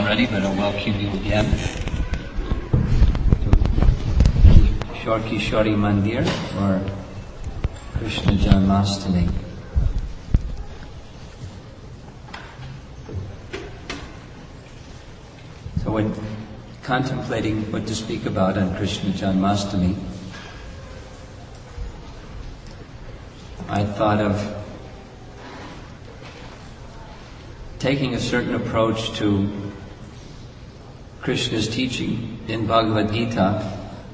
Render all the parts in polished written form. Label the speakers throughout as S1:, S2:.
S1: already, but I'll welcome you again to Shorkishori Mandir or Krishna Janmashtami. So when contemplating what to speak about on Krishna Janmashtami, I thought of taking a certain approach to Krishna's teaching in Bhagavad Gita.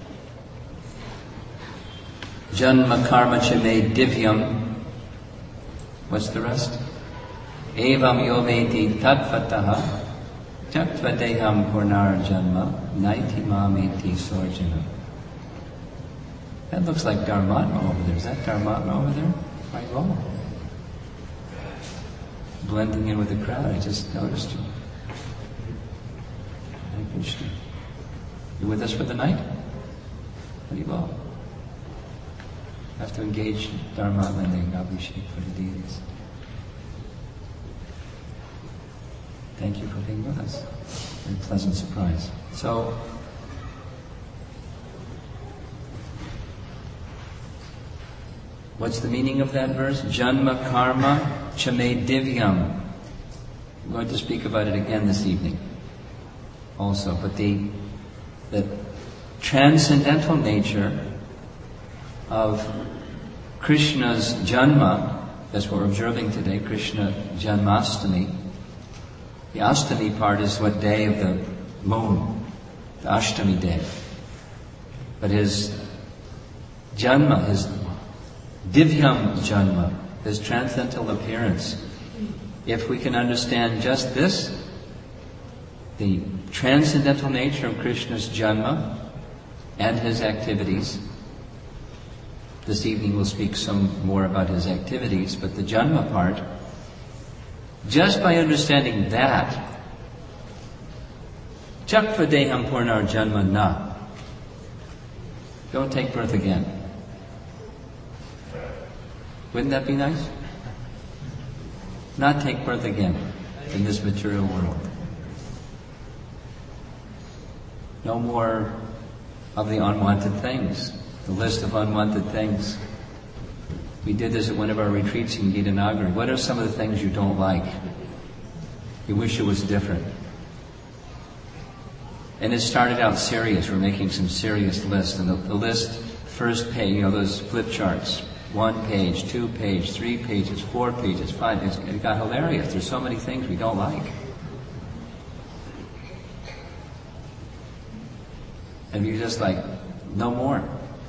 S1: Janma karma cha me divyam. What's the rest? Evam yometi tatvataha tyaktva deham purnar janma naiti mameti sorjana. That looks like Dharmatma over there. Is that Dharmatma over there? Right wrong. Blending in with the crowd, I just noticed you. Hare Krishna. You with us for the night? Very well. Have to engage Dharma and the Abhishek for the deities. Thank you for being with us. Very pleasant surprise. So, what's the meaning of that verse? Janma karma cha me divyam. I'm going to speak about it again this evening also, but the transcendental nature of Krishna's Janma, that's what we're observing today, Krishna Janmashtami. The Ashtami part is what day of the moon, the Ashtami day. But his Janma, his Divyam Janma, his transcendental appearance, if we can understand just this, the transcendental nature of Krishna's Janma and his activities. This evening we'll speak some more about his activities, but the Janma part, just by understanding that, Chakva deham purnar janma na. Don't take birth again. Wouldn't that be nice? Not take birth again in this material world. No more of the unwanted things, the list of unwanted things. We did this at one of our retreats in Gitanagari. What are some of the things you don't like? You wish it was different. And it started out serious. We're making some serious lists. And the list, first page, those flip charts. 1 page, 2 pages, 3 pages, 4 pages, 5 pages. It got hilarious. There's so many things we don't like. And you're just like, no more.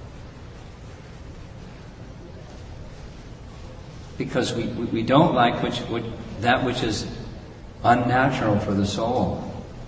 S1: Because we don't like that which is unnatural for the soul.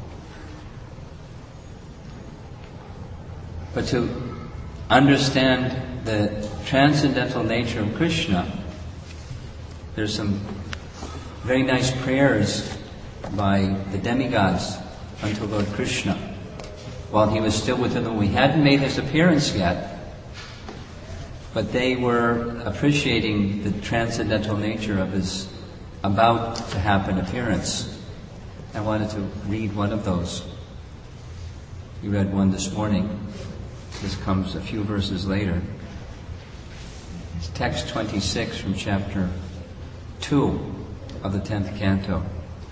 S1: But to understand the transcendental nature of Krishna, there's some very nice prayers by the demigods unto Lord Krishna while he was still within them. We hadn't made his appearance yet, but they were appreciating the transcendental nature of his about to happen appearance. I wanted to read one of those. We read one this morning. This comes a few verses later. It's text 26 from chapter 2 of the 10th canto.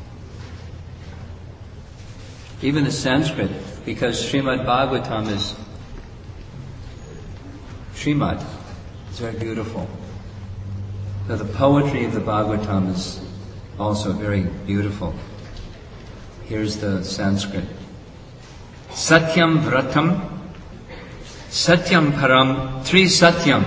S1: Even the Sanskrit, because Srimad Bhagavatam is Srimad, it's very beautiful. So the poetry of the Bhagavatam is also very beautiful. Here's the Sanskrit. Satyam vratam, satyam param, tri satyam,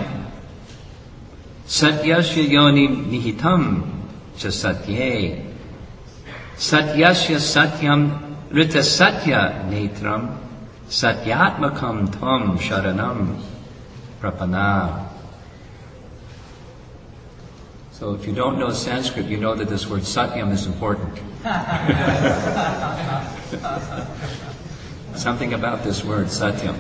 S1: satyasya yoni nihitam cha satye, satyasya satyam rita satya netram, satyatmakam tvam sharanam prapana. So if you don't know Sanskrit, you know that this word satyam is important. Something about this word, satyam.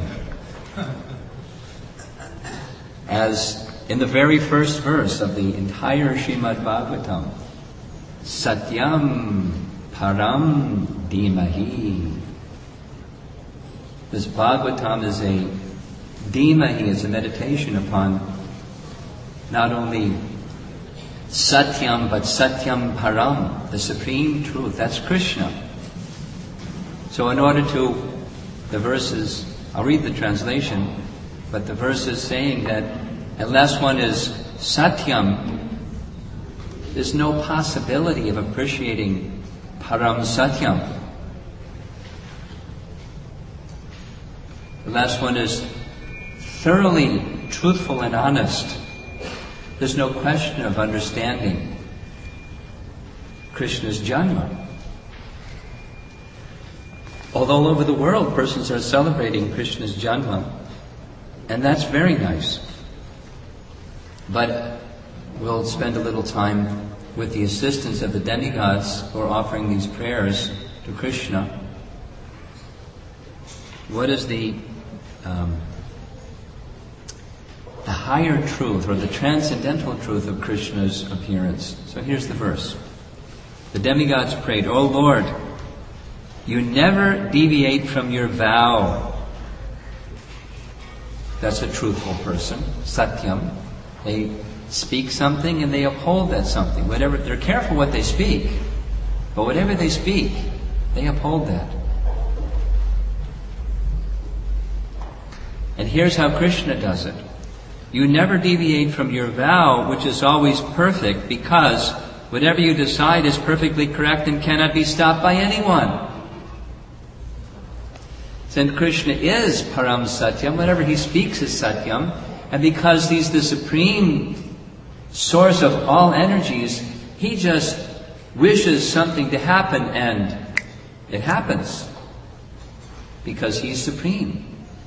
S1: As in the very first verse of the entire Srimad Bhagavatam, Satyam Param Dhimahi. This Bhagavatam is a Dhimahi, is a meditation upon not only Satyam, but Satyam Param, the supreme truth. That's Krishna. So in order to, the verses, I'll read the translation, but the verse is saying that unless one is Satyam, there's no possibility of appreciating Param Satyam. Unless one is thoroughly truthful and honest, there's no question of understanding Krishna's Janma. Although all over the world persons are celebrating Krishna's Janma, and that's very nice. But we'll spend a little time with the assistance of the demigods who are offering these prayers to Krishna. What is the higher truth or the transcendental truth of Krishna's appearance? So here's the verse. The demigods prayed, "O Lord, you never deviate from your vow." That's a truthful person, Satyam. They speak something and they uphold that something. Whatever, they're careful what they speak, but whatever they speak, they uphold that. And here's how Krishna does it. You never deviate from your vow, which is always perfect, because whatever you decide is perfectly correct and cannot be stopped by anyone. Since Krishna is Param Satyam, whatever he speaks is Satyam, and because he's the supreme source of all energies, he just wishes something to happen and it happens. Because he's supreme.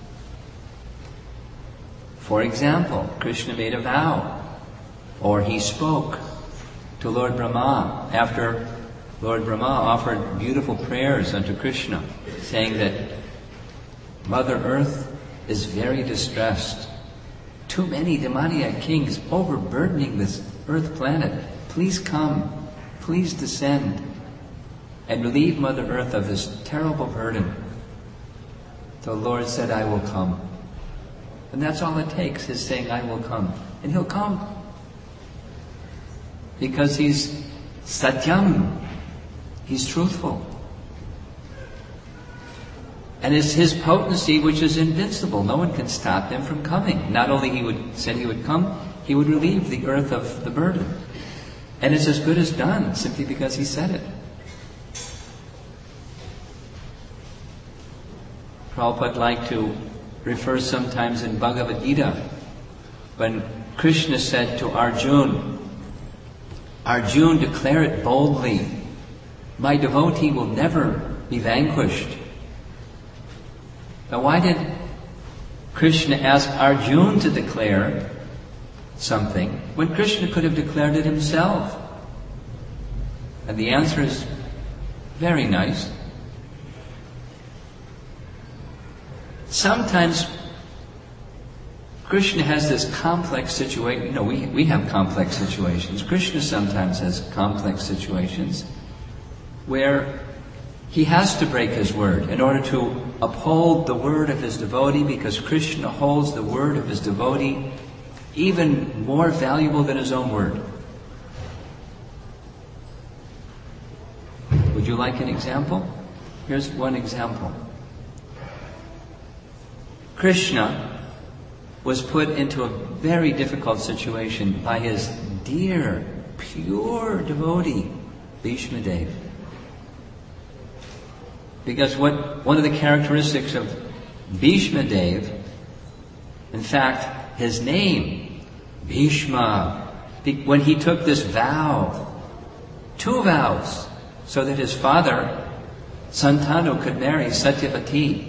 S1: For example, Krishna made a vow, or he spoke to Lord Brahma after Lord Brahma offered beautiful prayers unto Krishna, saying that Mother Earth is very distressed. Too many demoniac kings overburdening this earth planet. Please come, please descend, and relieve Mother Earth of this terrible burden. The Lord said, I will come. And that's all it takes, is saying, I will come. And he'll come. Because he's Satyam. He's truthful. And it's his potency which is invincible. No one can stop him from coming. Not only said he would come, he would relieve the earth of the burden. And it's as good as done, simply because he said it. Prabhupada liked to refer sometimes in Bhagavad Gita, when Krishna said to Arjuna, Arjuna, declare it boldly. My devotee will never be vanquished. Now why did Krishna ask Arjuna to declare something when Krishna could have declared it himself? And the answer is very nice. Sometimes Krishna has this complex situation. We have complex situations. Krishna sometimes has complex situations where he has to break his word in order to uphold the word of his devotee, because Krishna holds the word of his devotee even more valuable than his own word. Would you like an example? Here's one example. Krishna was put into a very difficult situation by his dear, pure devotee, Bhishma Dev. Because one of the characteristics of Bhishma Dev, in fact, his name, Bhishma, when he took this vow, 2 vows, so that his father, Santanu, could marry Satyavati.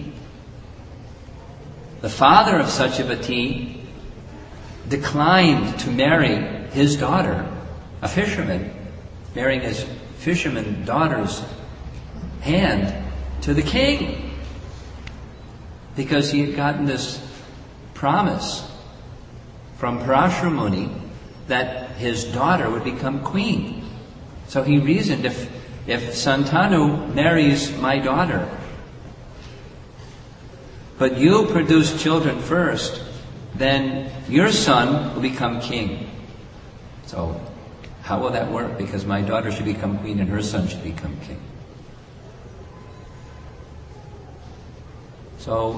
S1: The father of Satyavati declined to marry his daughter, a fisherman, marrying his fisherman daughter's hand to the king, because he had gotten this promise from Parashara Muni that his daughter would become queen. So he reasoned, if Santanu marries my daughter, but you produce children first, then your son will become king. So, how will that work? Because my daughter should become queen and her son should become king. So,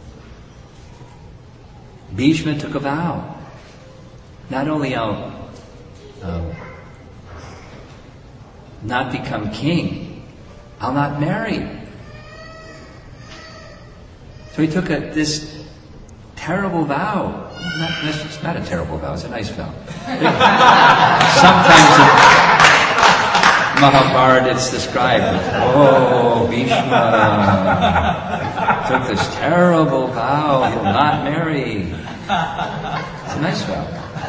S1: Bhishma took a vow. Not only I'll not become king, I'll not marry. So he took this terrible vow. It's not a terrible vow, it's a nice vow. Sometimes in Mahabharata it's described as, Bhishma took this terrible vow, he'll not marry. It's a nice vow.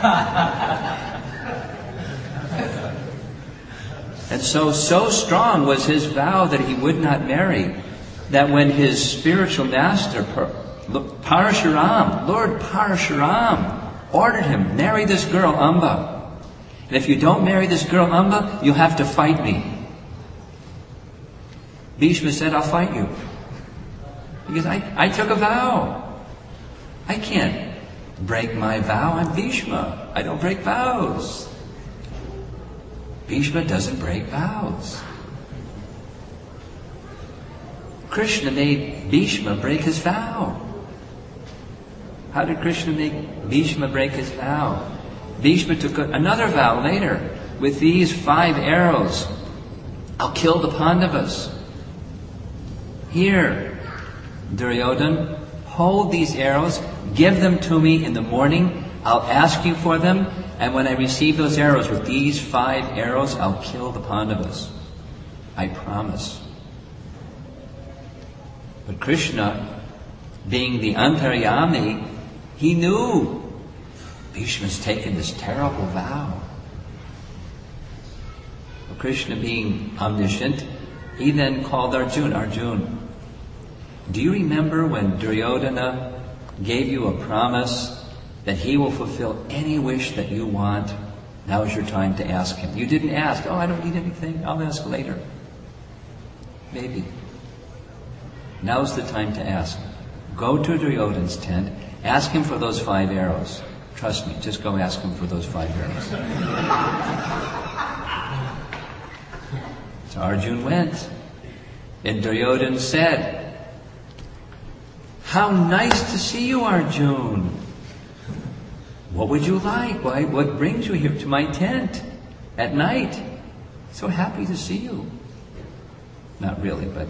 S1: And so strong was his vow that he would not marry, that when his spiritual master, Parashuram, Lord Parashuram, ordered him, marry this girl, Amba. And if you don't marry this girl, Amba, you'll have to fight me. Bhishma said, I'll fight you. Because I took a vow. I can't break my vow. I'm Bhishma. I don't break vows. Bhishma doesn't break vows. Krishna made Bhishma break his vow. How did Krishna make Bhishma break his vow? Bhishma took another vow later. With these 5 arrows, I'll kill the Pandavas. Here, Duryodhana, hold these arrows, give them to me in the morning. I'll ask you for them, and when I receive those arrows, with these 5 arrows, I'll kill the Pandavas. I promise. But Krishna, being the Antaryami, he knew Bhishma's taken this terrible vow. But Krishna, being omniscient, he then called Arjuna. Arjuna, do you remember when Duryodhana gave you a promise that he will fulfill any wish that you want? Now is your time to ask him. You didn't ask, I don't need anything, I'll ask later. Maybe. Now's the time to ask. Go to Duryodhana's tent, ask him for those 5 arrows. Trust me, just go ask him for those 5 arrows. So Arjuna went, and Duryodhana said, how nice to see you, Arjuna. What would you like? Why, what brings you here to my tent at night? So happy to see you. Not really, but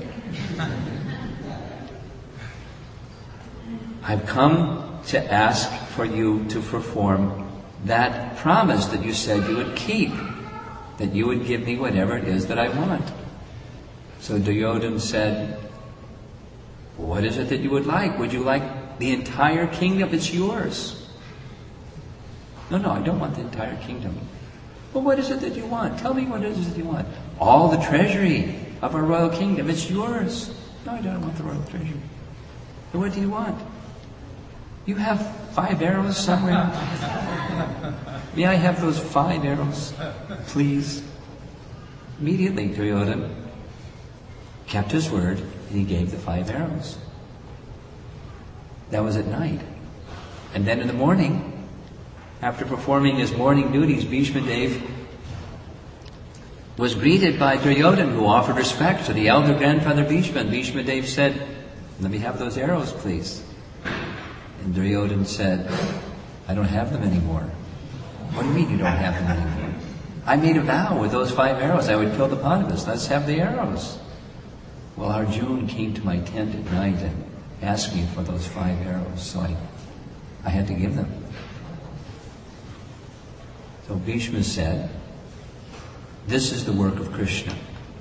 S1: I've come to ask for you to perform that promise that you said you would keep, that you would give me whatever it is that I want. So Duryodhana said, what is it that you would like? Would you like the entire kingdom? It's yours. No, I don't want the entire kingdom. Well, what is it that you want? Tell me what it is that you want. All the treasury of our royal kingdom, it's yours. No, I don't want the royal treasury. But what do you want? You have 5 arrows somewhere? May I have those 5 arrows, please? Immediately, Duryodhana kept his word, and he gave the 5 arrows. That was at night. And then in the morning, after performing his morning duties, Bhishma Dev was greeted by Duryodhana, who offered respect to the elder grandfather Bhishma. And Bhishma Dev said, let me have those arrows, please. And Duryodhana said, I don't have them anymore. What do you mean you don't have them anymore? I made a vow with those 5 arrows I would kill the Pandavas. Let's have the arrows. Well, Arjuna came to my tent at night and asked me for those 5 arrows, so I had to give them. So Bhishma said, this is the work of Krishna.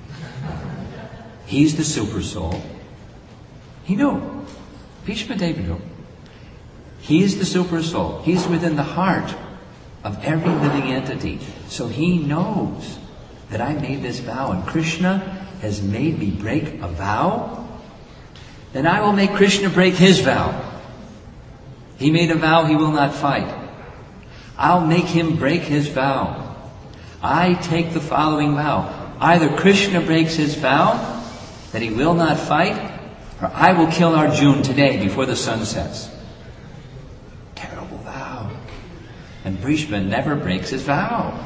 S1: He's the super soul. He knew. Bhishma Deva knew. He is the super soul. He's within the heart of every living entity. So he knows that I made this vow, and Krishna has made me break a vow. Then I will make Krishna break his vow. He made a vow he will not fight. I'll make him break his vow. I take the following vow. either Krishna breaks his vow that he will not fight, or I will kill Arjuna today before the sun sets. Terrible vow. And Bhishma never breaks his vow.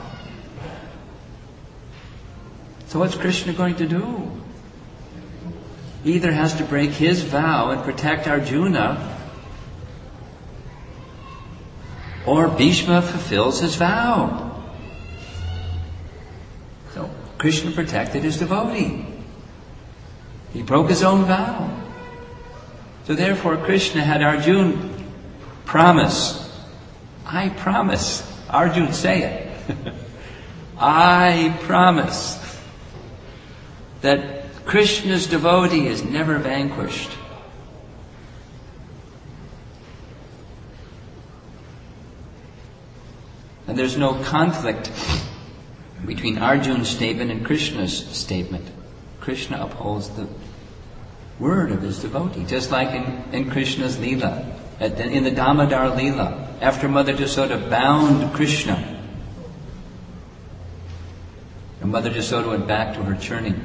S1: So what's Krishna going to do? He either has to break his vow and protect Arjuna, or Bhishma fulfills his vow. So Krishna protected his devotee. He broke his own vow. So therefore Krishna had Arjuna promise. I promise. Arjuna, say it. I promise that Krishna's devotee is never vanquished. And there's no conflict between Arjuna's statement and Krishna's statement. Krishna upholds the word of his devotee, just like in Krishna's Leela, in the Damodar Leela, after Mother Jasoda bound Krishna, and Mother Jasoda went back to her churning.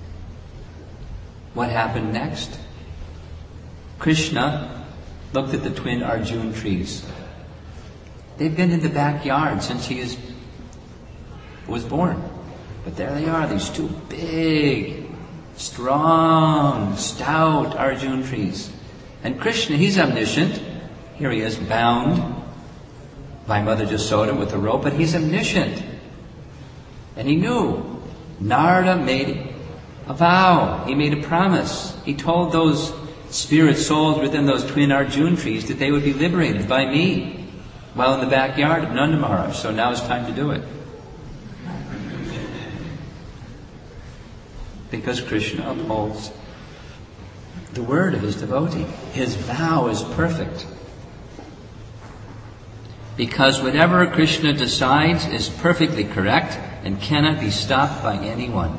S1: What happened next? Krishna looked at the twin Arjuna trees. They've been in the backyard since he was born. But there they are, these two big, strong, stout Arjuna trees. And Krishna, he's omniscient. Here he is, bound by Mother Jasoda with a rope, but he's omniscient. And he knew. Narada made a vow. He made a promise. He told those spirit souls within those twin Arjuna trees that they would be liberated by me while in the backyard of Nanda Maharaj. So now it's time to do it. Because Krishna upholds the word of his devotee. His vow is perfect. Because whatever Krishna decides is perfectly correct and cannot be stopped by anyone.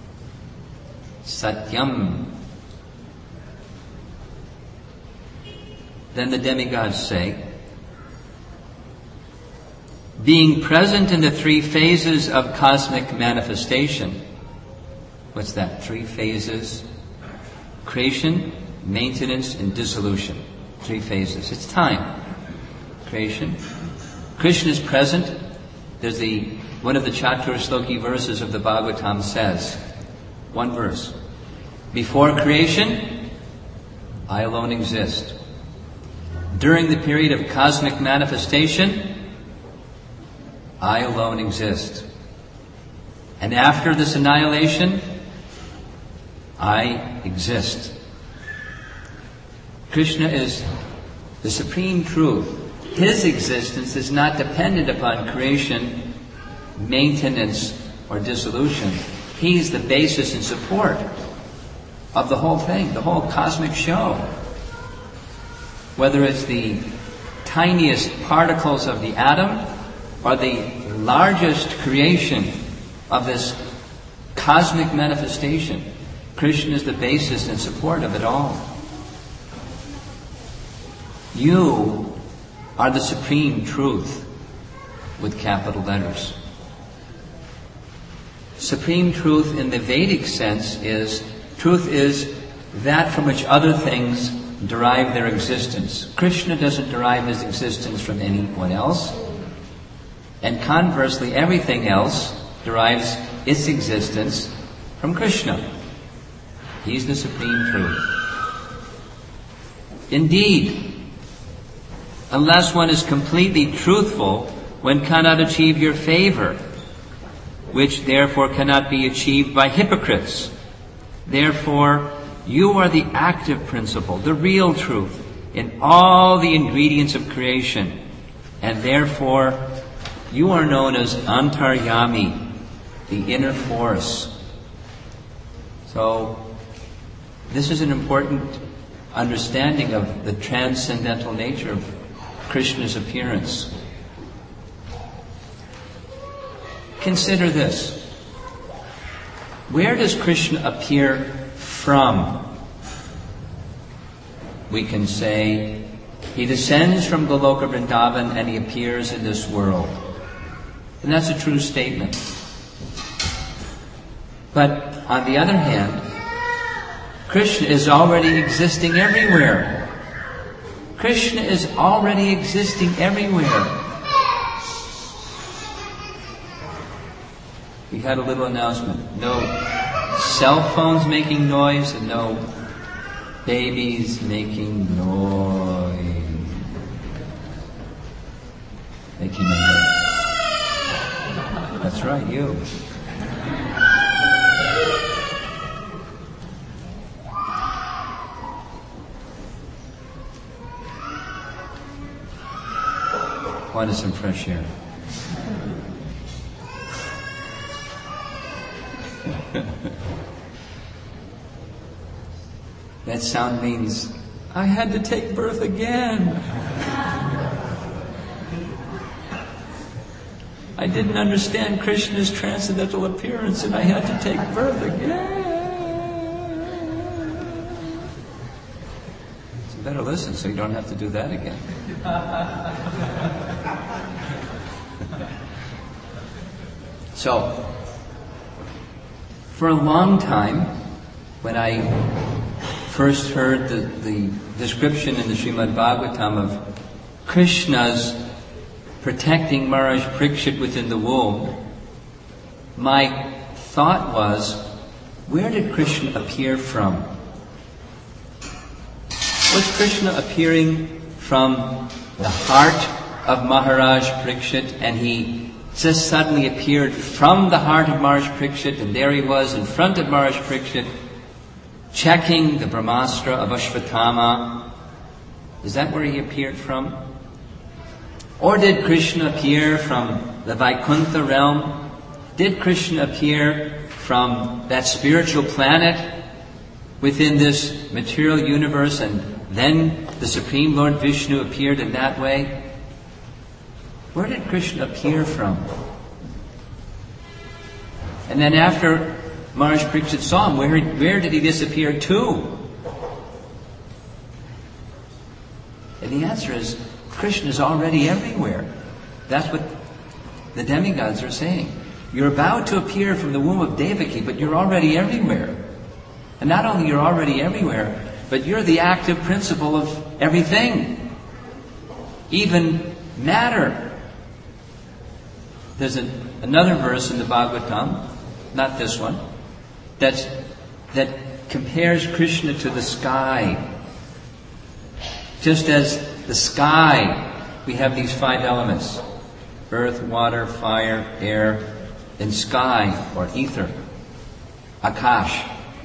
S1: Satyam. Then the demigods say, being present in the three phases of cosmic manifestation. What's that? Three phases. Creation, maintenance, and dissolution. Three phases. It's time. Creation. Krishna is present. There's one of the Chatur Shloki verses of the Bhagavatam says, one verse. Before creation, I alone exist. During the period of cosmic manifestation, I alone exist. And after this annihilation, I exist. Krishna is the supreme truth. His existence is not dependent upon creation, maintenance, or dissolution. He's the basis and support of the whole thing, the whole cosmic show. Whether it's the tiniest particles of the atom or the largest creation of this cosmic manifestation, Krishna is the basis and support of it all. You are the supreme truth with capital letters. Supreme truth in the Vedic sense is, truth is that from which other things derive their existence. Krishna doesn't derive his existence from anyone else. And conversely, everything else derives its existence from Krishna. He's the supreme truth. Indeed, unless one is completely truthful, one cannot achieve your favor, which therefore cannot be achieved by hypocrites. Therefore, you are the active principle, the real truth, in all the ingredients of creation, and therefore you are known as Antaryami, the inner force. So, this is an important understanding of the transcendental nature of Krishna's appearance. Consider this. Where does Krishna appear from? We can say, he descends from Goloka Vrindavan and he appears in this world. And that's a true statement. But on the other hand, Krishna is already existing everywhere. Krishna is already existing everywhere. We had a little announcement. No cell phones making noise and no babies making noise. Making noise. That's right, you. Wanted some fresh air. That sound means, I had to take birth again. I didn't understand Krishna's transcendental appearance and I had to take birth again. So you better listen so you don't have to do that again. So, for a long time, when I first heard the description in the Srimad Bhagavatam of Krishna's protecting Maharaj Parikshit within the womb, my thought was, where did Krishna appear from? Was Krishna appearing from the heart of Maharaj Parikshit and he just suddenly appeared from the heart of Maharaj Parikshit and there he was in front of Maharaj Parikshit checking the Brahmastra of Ashvatthama? Is that where he appeared from? Or did Krishna appear from the Vaikuntha realm? Did Krishna appear from that spiritual planet within this material universe and then the Supreme Lord Vishnu appeared in that way? Where did Krishna appear from? And then after Maharaj Parikshit saw him, where did he disappear to? And the answer is, Krishna is already everywhere. That's what the demigods are saying. You're about to appear from the womb of Devaki, but you're already everywhere. And not only you're already everywhere, but you're the active principle of everything. Even matter. There's another verse in the Bhagavatam, not this one, that compares Krishna to the sky. Just as the sky, we have these 5 elements: earth, water, fire, air, and sky, or ether, akash.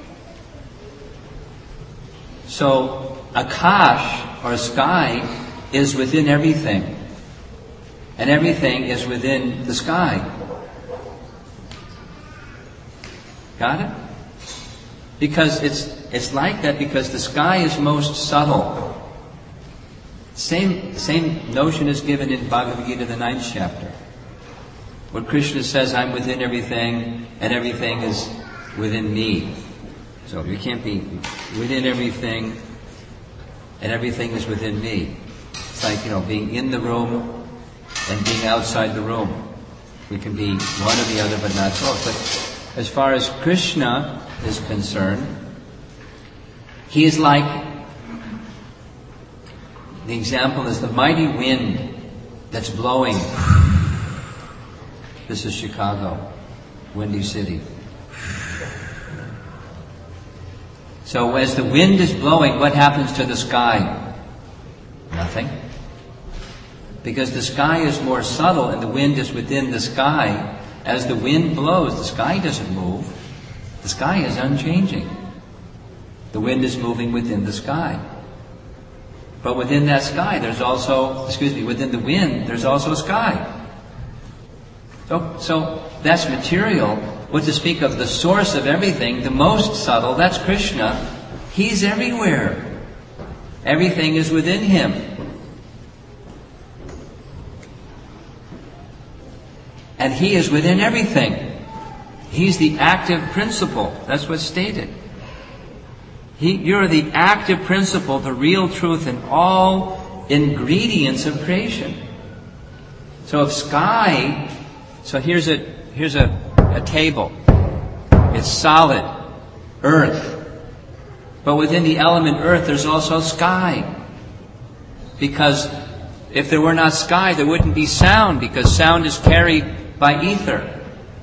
S1: So, akash, or sky, is within everything. And everything is within the sky. Got it? Because it's like that because the sky is most subtle. Same notion is given in Bhagavad Gita, the 9th chapter, where Krishna says, I'm within everything, and everything is within me. So you can't be within everything, and everything is within me. It's like, being in the room and being outside the room. We can be one or the other, but not both. But as far as Krishna is concerned, he is like, the example is the mighty wind that's blowing. This is Chicago, Windy City. So as the wind is blowing, what happens to the sky? Nothing. Because the sky is more subtle and the wind is within the sky. As the wind blows, the sky doesn't move. The sky is unchanging. The wind is moving within the sky. But within that sky, within the wind, there's also a sky. So that's material. What to speak of the source of everything, the most subtle, that's Krishna. He's everywhere. Everything is within him. And he is within everything. He's the active principle. That's what's stated. You're the active principle, the real truth in all ingredients of creation. So if sky, so here's a table. It's solid. Earth. But within the element earth, there's also sky. Because if there were not sky, there wouldn't be sound, because sound is carried by ether.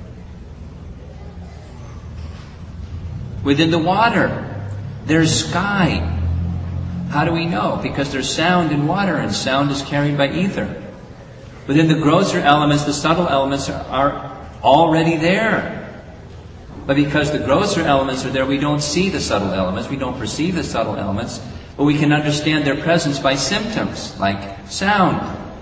S1: Within the water, there's sky. How do we know? Because there's sound in water, and sound is carried by ether. Within the grosser elements, the subtle elements are already there. But because the grosser elements are there, we don't see the subtle elements, we don't perceive the subtle elements, but we can understand their presence by symptoms, like sound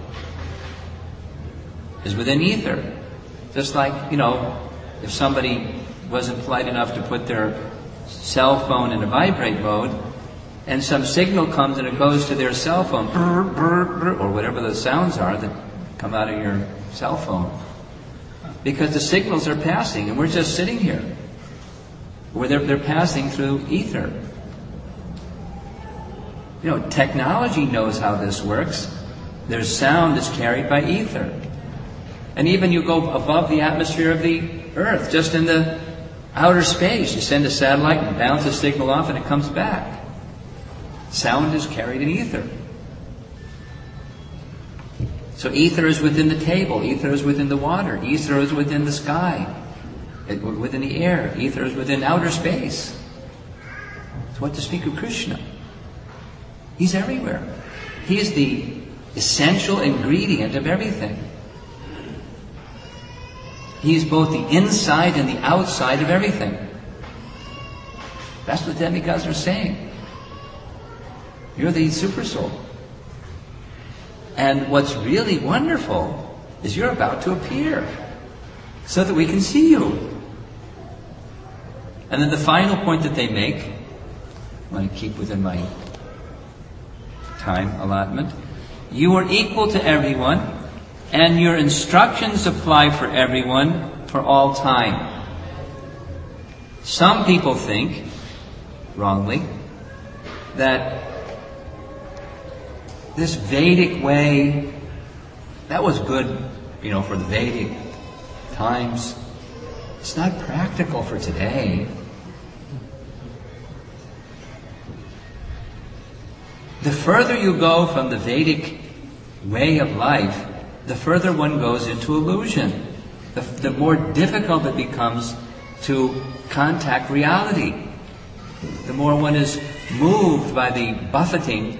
S1: is within ether. Just like, if somebody wasn't polite enough to put their cell phone in a vibrate mode, and some signal comes and it goes to their cell phone, brr, brr, brr, or whatever the sounds are that come out of your cell phone. Because the signals are passing, and we're just sitting here, where they're passing through ether. Technology knows how this works. Their sound is carried by ether. And even you go above the atmosphere of the earth, just in the outer space, you send a satellite and bounce a signal off and it comes back. Sound is carried in ether. So ether is within the table, ether is within the water, ether is within the sky, within the air, ether is within outer space. So what to speak of Krishna? He's everywhere. He is the essential ingredient of everything. He is both the inside and the outside of everything. That's what demigods are saying. You're the super soul. And what's really wonderful is you're about to appear so that we can see you. And then the final point that they make, I want to keep within my time allotment, you are equal to everyone, and your instructions apply for everyone for all time. Some people think, wrongly, that this Vedic way, that was good, for the Vedic times. It's not practical for today. The further you go from the Vedic way of life, the further one goes into illusion. The more difficult it becomes to contact reality. The more one is moved by the buffeting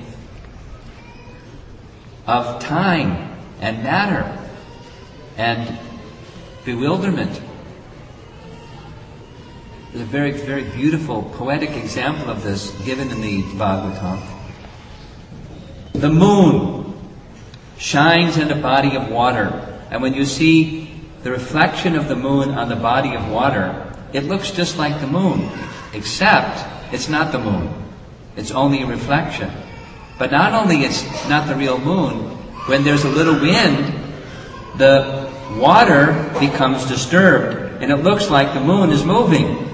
S1: of time and matter and bewilderment. There's a very, very beautiful poetic example of this given in the Bhagavatam. The moon shines in a body of water, and when you see the reflection of the moon on the body of water, it looks just like the moon, except it's not the moon. It's only a reflection. But not only it's not the real moon, when there's a little wind, the water becomes disturbed, and it looks like the moon is moving.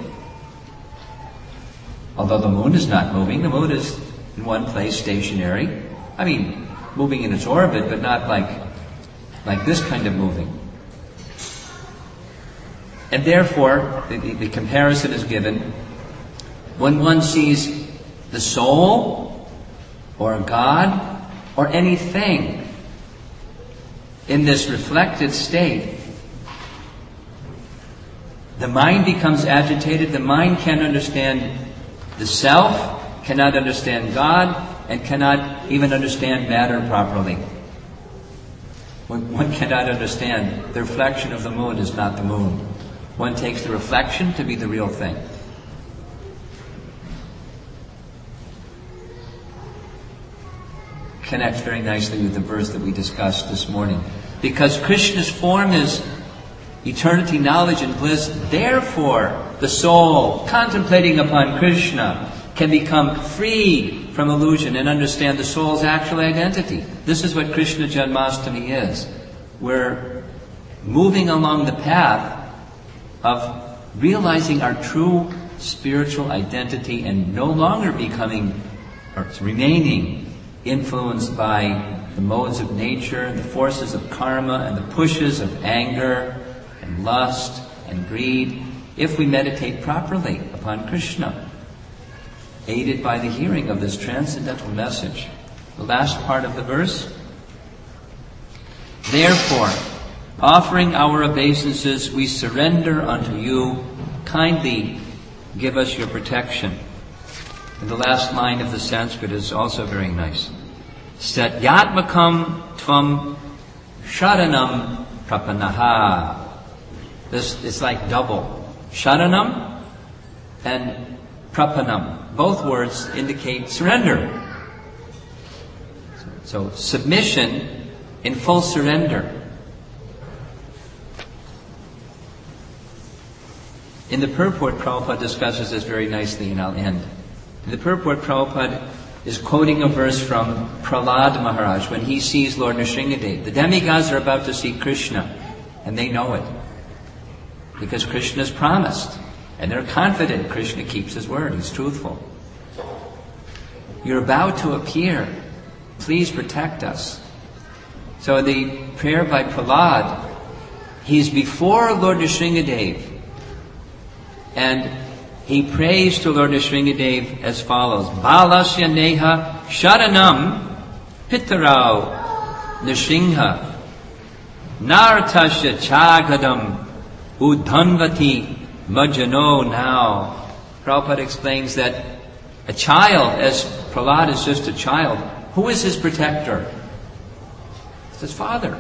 S1: Although the moon is not moving, the moon is in one place stationary. Moving in its orbit, but not like this kind of moving. And therefore, the comparison is given. When one sees the soul, or God, or anything in this reflected state, the mind becomes agitated. The mind can't understand the self, cannot understand God, and cannot even understand matter properly. One cannot understand the reflection of the moon is not the moon. One takes the reflection to be the real thing. Connects very nicely with the verse that we discussed this morning. Because Krishna's form is eternity, knowledge, and bliss, therefore the soul, contemplating upon Krishna, can become free from illusion and understand the soul's actual identity. This is what Krishna Janmashtami is. We're moving along the path of realizing our true spiritual identity and no longer becoming or remaining influenced by the modes of nature, the forces of karma, and the pushes of anger and lust and greed, if we meditate properly upon Krishna, aided by the hearing of this transcendental message. The last part of the verse. Therefore, offering our obeisances, we surrender unto you. Kindly give us your protection. And the last line of the Sanskrit is also very nice. Satyatmakam tvam sharanam prapanaha. This is like double. Sharanam and prapanam. Both words indicate surrender. So submission in full surrender. In the purport, Prabhupada discusses this very nicely, and I'll end. In the purport, Prabhupada is quoting a verse from Prahlad Maharaj when he sees Lord Nrsingadev. The demigods are about to see Krishna, and they know it. Because Krishna has promised, and they're confident Krishna keeps his word, he's truthful. You're about to appear. Please protect us. So the prayer by Prahlad, he's before Lord Nrsingadev, and he prays to Lord Nrsingadev as follows. Balasya neha sharanam pitarau Nrsimha nartasya chagadam udhanvati majano now. Prabhupada explains that a child, as Prahlad is just a child, who is his protector? It's his father.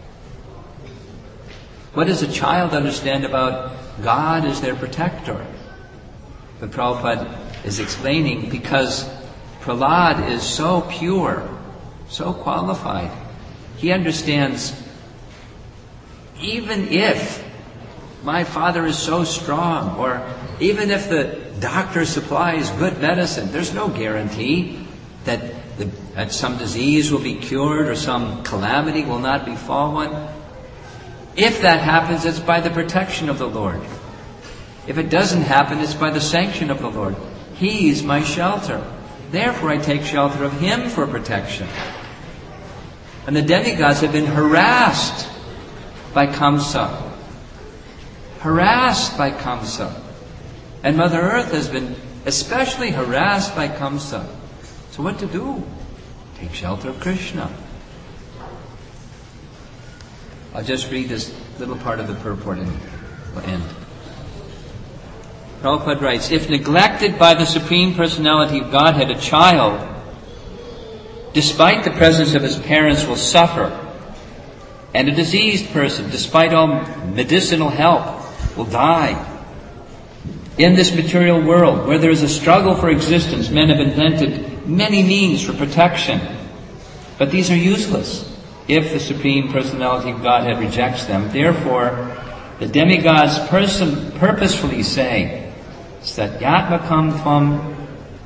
S1: What does a child understand about God as their protector? But Prabhupada is explaining, because Prahlad is so pure, so qualified, he understands, even if my father is so strong, or even if the doctor supplies good medicine, there's no guarantee that some disease will be cured or some calamity will not befall one. If that happens, it's by the protection of the Lord. If it doesn't happen, it's by the sanction of the Lord. He's my shelter. Therefore, I take shelter of Him for protection. And the demigods have been harassed by Kamsa. Harassed by Kamsa. And Mother Earth has been especially harassed by Kamsa. So what to do? Take shelter of Krishna. I'll just read this little part of the purport and we'll end. Prabhupada writes, if neglected by the Supreme Personality of Godhead, a child, despite the presence of his parents, will suffer. And a diseased person, despite all medicinal help, will die. In this material world, where there is a struggle for existence, men have invented many means for protection. But these are useless if the Supreme Personality of Godhead rejects them. Therefore, the demigods purposefully say, Satyatmakam tvam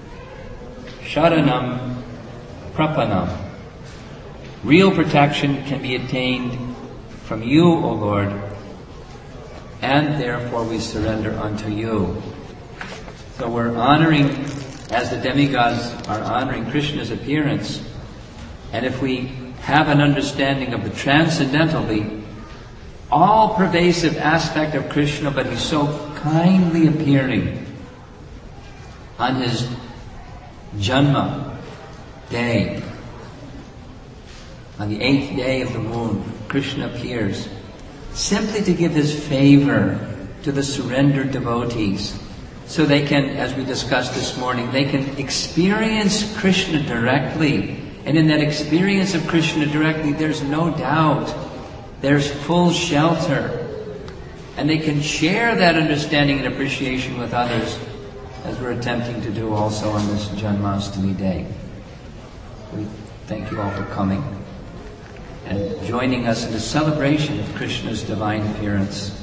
S1: sharanam prapanam. Real protection can be attained from you, O Lord, and therefore we surrender unto you. So we're honoring, as the demigods are honoring Krishna's appearance, and if we have an understanding of the transcendental, the all-pervasive aspect of Krishna, but He's so kindly appearing on His Janma day. On the 8th day of the moon, Krishna appears simply to give His favor to the surrendered devotees, so they can, as we discussed this morning, they can experience Krishna directly. And in that experience of Krishna directly, there's no doubt, there's full shelter. And they can share that understanding and appreciation with others, as we're attempting to do also on this Janmashtami day. We thank you all for coming and joining us in the celebration of Krishna's divine appearance.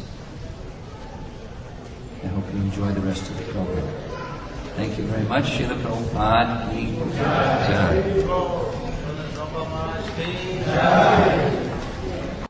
S1: I hope you enjoy the rest of the program. Thank you very much. Srila Prabhupada ki Jai.